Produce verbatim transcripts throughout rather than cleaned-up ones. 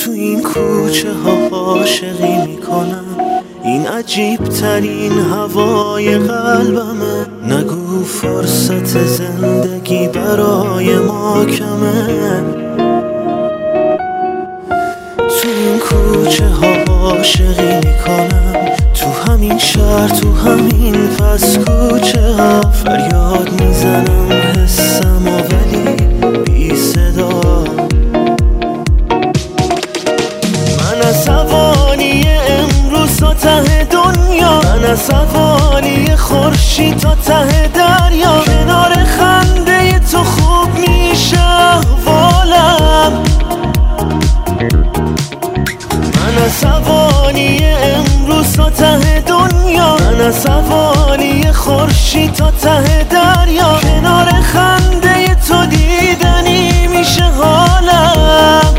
تو این کوچه ها عاشقی میکنم، این عجیب ترین هوای قلبمه. نگو فرصت زندگی برای ما کمه، تو این کوچه ها عاشقی میکنم، تو همین شهر تو همین پس کوچه ها فریاد میزنم حسم و ولی بی صدا. من عصبانی امروز تا ته دنیا، من عصبانی خورشید تا ته دریا، کنار خنده تو خوب میشه احوالم. من عصبانی امروز تا ته دنیا، من عصبانی خورشید تا ته دریا، کنار خنده تو دیدنی میشه حالم.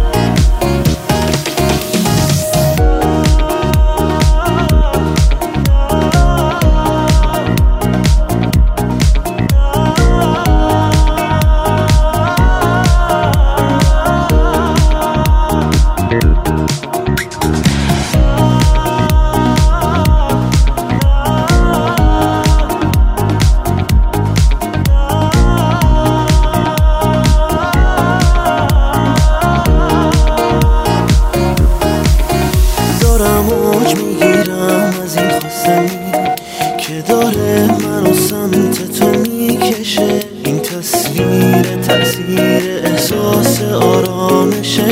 موج میگیرم از این خواستنی که داره منو سمت تو میکشه، این تصویر تأثیر احساس آرامشه.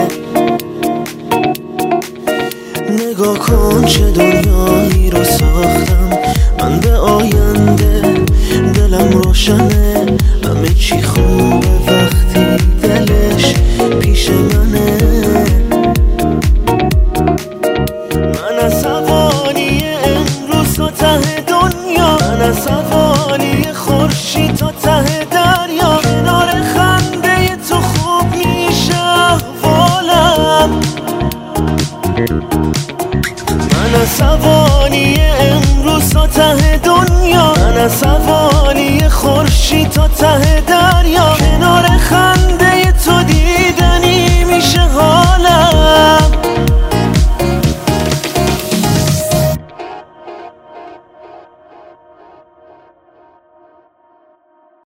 نگاه کن چه دنیایی رو ساختم من، به آینده دلم روشنه، همه چی خوبه وقتی دلش پیش منه. ته دنیا، من عصبانی خورشید تا ته دریا، کنار خنده تو خوب میشه احوالم. من عصبانی امروز تا ته دنیا، من عصبانی خورشید تا ته